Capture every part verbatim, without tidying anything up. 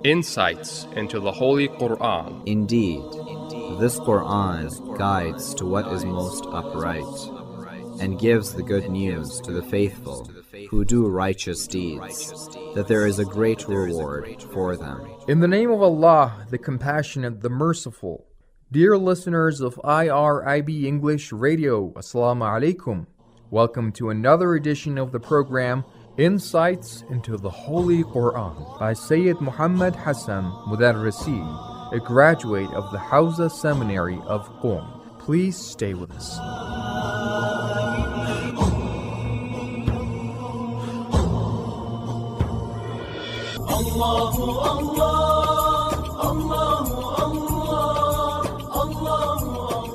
Insights into the Holy Quran. Indeed, this Quran guides to what is most upright, and gives the good news to the faithful who do righteous deeds, that there is a great reward for them. In the name of Allah, the Compassionate, the Merciful. Dear listeners of I R I B English Radio, Assalamu alaikum. Welcome to another edition of the program, Insights into the Holy Quran, by Sayyid Muhammad Hassan Mudarrisi, a graduate of the Hawza Seminary of Qom. Please stay with us. Allahu Allah, Allahu Allah, Allahu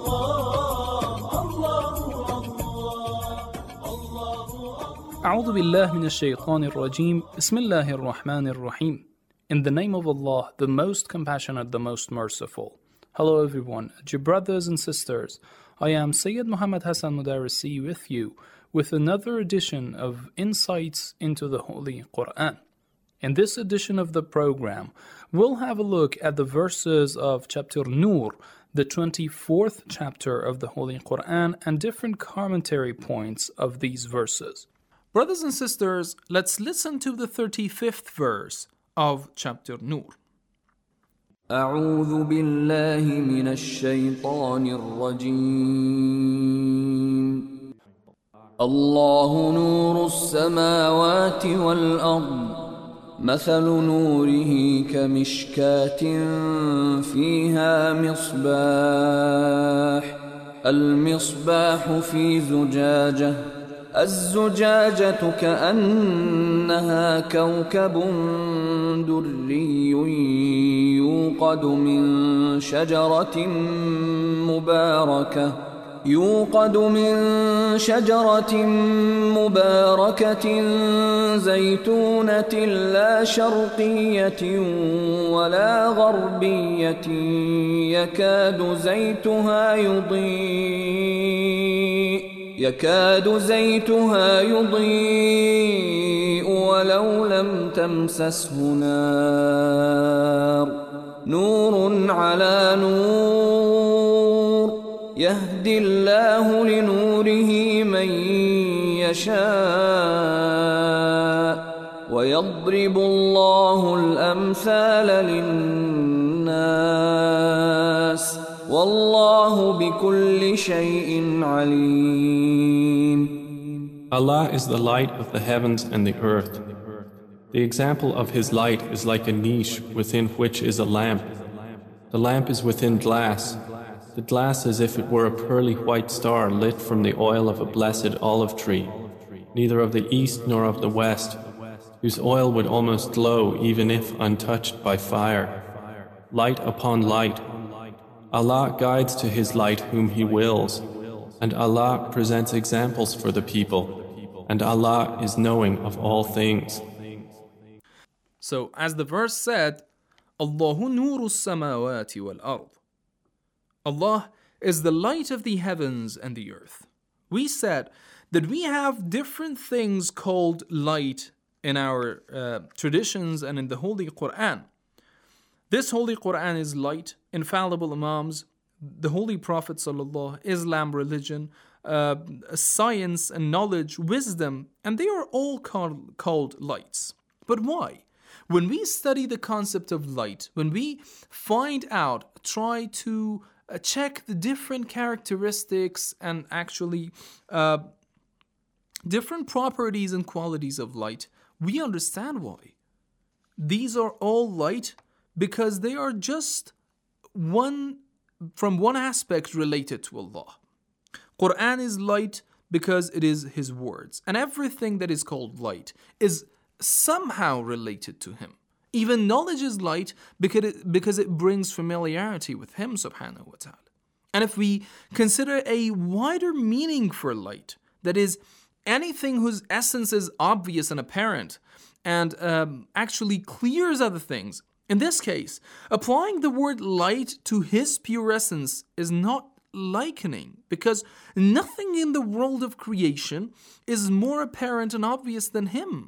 أعوذ بالله من الشيطان الرجيم بسم الله الرحمن الرحيم. In the name of Allah, the most compassionate, the most merciful. Hello everyone, dear brothers and sisters. I am Sayyid Muhammad Hassan Mudarrisi with you with another edition of Insights into the Holy Quran. In this edition of the program, we'll have a look at the verses of chapter Nur, the twenty-fourth chapter of the Holy Quran, and different commentary points of these verses. Brothers and sisters, let's listen to the thirty-fifth verse of chapter Nur. أعوذ بالله من الشيطان الرجيم. الله نور السماوات والأرض مثل نوره كمشكاة فيها مصباح المصباح في زجاجة الزجاجة كأنها كوكب دري يوقد من شجرة مباركة يوقد من شجرة مباركة زيتونة لا شرقية ولا غربية يكاد زيتها يضيء يكاد زيتها يضيء ولو لم تمسسه نار نور على نور يهدي الله لنوره من يشاء ويضرب الله الأمثال للناس والله بكل شيء عليم. Allah is the light of the heavens and the earth. The example of His light is like a niche within which is a lamp. The lamp is within glass. The glass as if it were a pearly white star lit from the oil of a blessed olive tree, neither of the east nor of the west, whose oil would almost glow even if untouched by fire. Light upon light. Allah guides to His light whom He wills, and Allah presents examples for the people, and Allah is knowing of all things. So, as the verse said, Allahu nuru samawati wal ard. Allah is the light of the heavens and the earth. We said that we have different things called light in our uh, traditions and in the Holy Quran. This Holy Quran is light, infallible Imams, the Holy Prophet Sallallahu, Islam religion, uh, science and knowledge, wisdom, and they are all called, called lights. But why? When we study the concept of light, when we find out, try to uh, check the different characteristics and actually uh, different properties and qualities of light, we understand why. These are all light because they are just one from one aspect related to Allah. Quran is light because it is His words, and everything that is called light is somehow related to Him. Even knowledge is light because it, because it brings familiarity with Him subhanahu wa ta'ala. And if we consider a wider meaning for light, that is anything whose essence is obvious and apparent and um, actually clears other things, in this case, applying the word light to His pure essence is not likening, because nothing in the world of creation is more apparent and obvious than Him.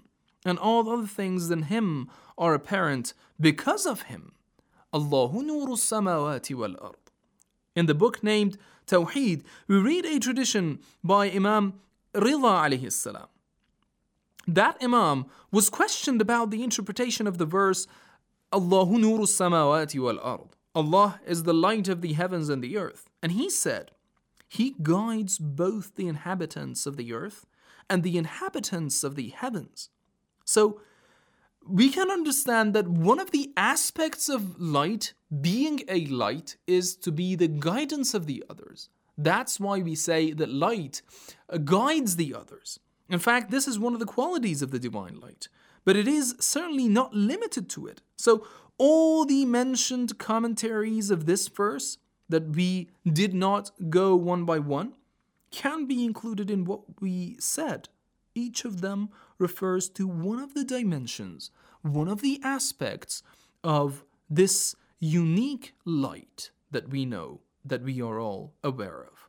and all other things than Him are apparent because of Him. Allahu nuru samawati wal ard. In the book named Tawheed, we read a tradition by Imam Rida alayhi salam. That Imam was questioned about the interpretation of the verse Allahu nuru samawati wal ard. Allah is the light of the heavens and the earth. And he said, He guides both the inhabitants of the earth and the inhabitants of the heavens. So, we can understand that one of the aspects of light, being a light, is to be the guidance of the others. That's why we say that light guides the others. In fact, this is one of the qualities of the divine light, but it is certainly not limited to it. So, all the mentioned commentaries of this verse that we did not go one by one can be included in what we said. Each of them refers to one of the dimensions, one of the aspects of this unique light that we know, that we are all aware of.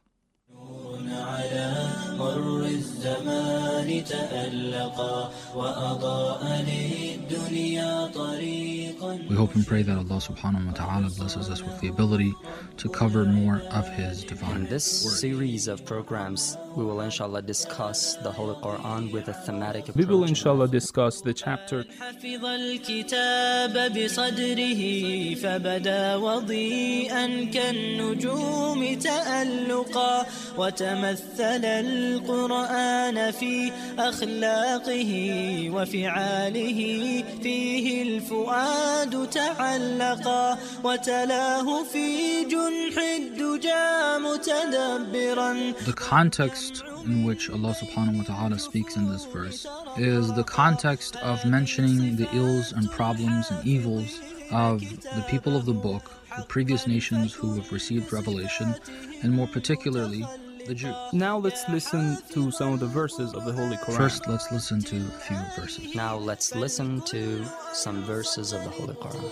We hope and pray that Allah subhanahu wa ta'ala blesses us with the ability to cover more of His divine In this word. series of programs, we will inshallah discuss the Holy Quran with a thematic approach. We will inshallah discuss the chapter حفظ الكتاب بصدره فبدا وضيئا كالنجوم تألقا وتمثل القرآن في أخلاقه وفعاله فيه الفؤاد تعلقا وتلاه في جنح الدجى متدبرا. The context in which Allah subhanahu wa ta'ala speaks in this verse is the context of mentioning the ills and problems and evils of the people of the book, the previous nations who have received revelation, and more particularly the Jews. Now let's listen to some of the verses of the Holy Quran. First, let's listen to a few verses. Now let's listen to some verses of the Holy Quran.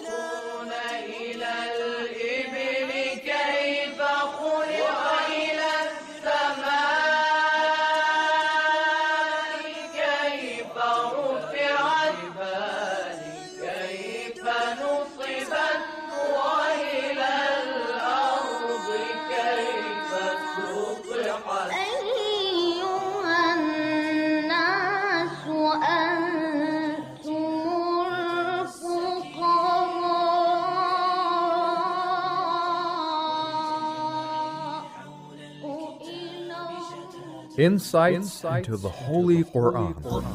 Insights into the Holy Quran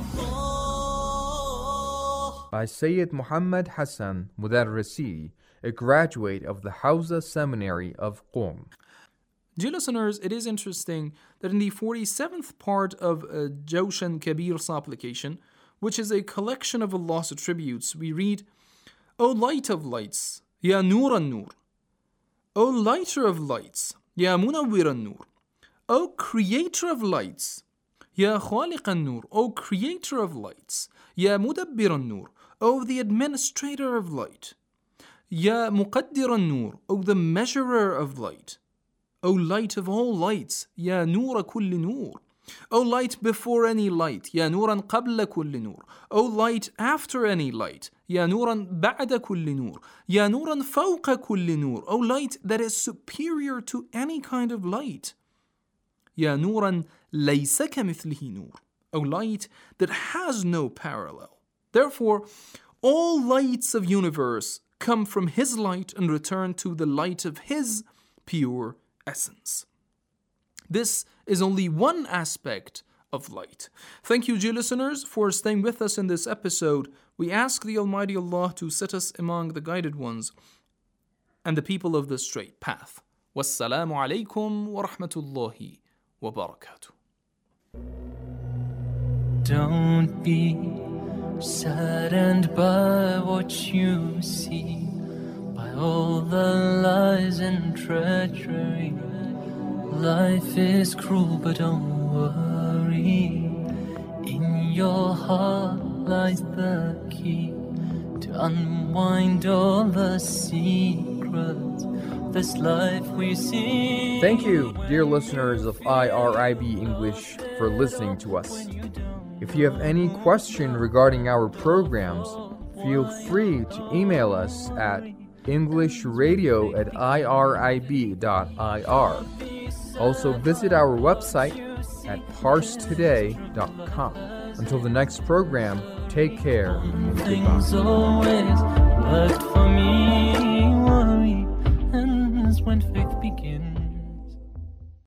by Sayyid Muhammad Hassan Mudarrisi, a graduate of the Hawza Seminary of Qom. Dear listeners, it is interesting that in the forty-seventh part of uh, Jawshan Kabir supplication, which is a collection of Allah's attributes, we read, O light of lights, Ya Nur an-Nur. O lighter of lights, Ya Munawwir an-Nur. O creator of lights, Ya Khaliq an-Nur. O creator of lights, Ya Mudabbir an-Nur. O the administrator of light, Ya Muqaddir an-Nur. O the measurer of light. O light of all lights, Ya Noor kulli Noor. O light before any light, Ya Nooran qabla kulli Noor. O light after any light, Ya Nooran ba'da kulli Noor. Ya Nooran fawqa kulli Noor. O light that is superior to any kind of light. Ya Nooran laysa kamithlihi Noor. O light that has no parallel. Therefore, all lights of universe come from His light and return to the light of His pure essence. This is only one aspect of light. Thank you, dear listeners, for staying with us in this episode. We ask the Almighty Allah to set us among the guided ones and the people of the straight path. Wassalamu alaikum wa rahmatullahi wa barakatuh. Don't be saddened by what you see, by all the lies and treachery. Life is cruel, but don't worry. In your heart lies the key to unwind all the secrets of this life we see. Thank you, dear listeners of I R I B English, for listening to us. If If you have any question regarding our programs, feel free to email us at englishradio at irib dot I R. Also visit our website at parse today dot com. Until the next program, take care and Things goodbye. always worked for me, worry, and that's when faith began.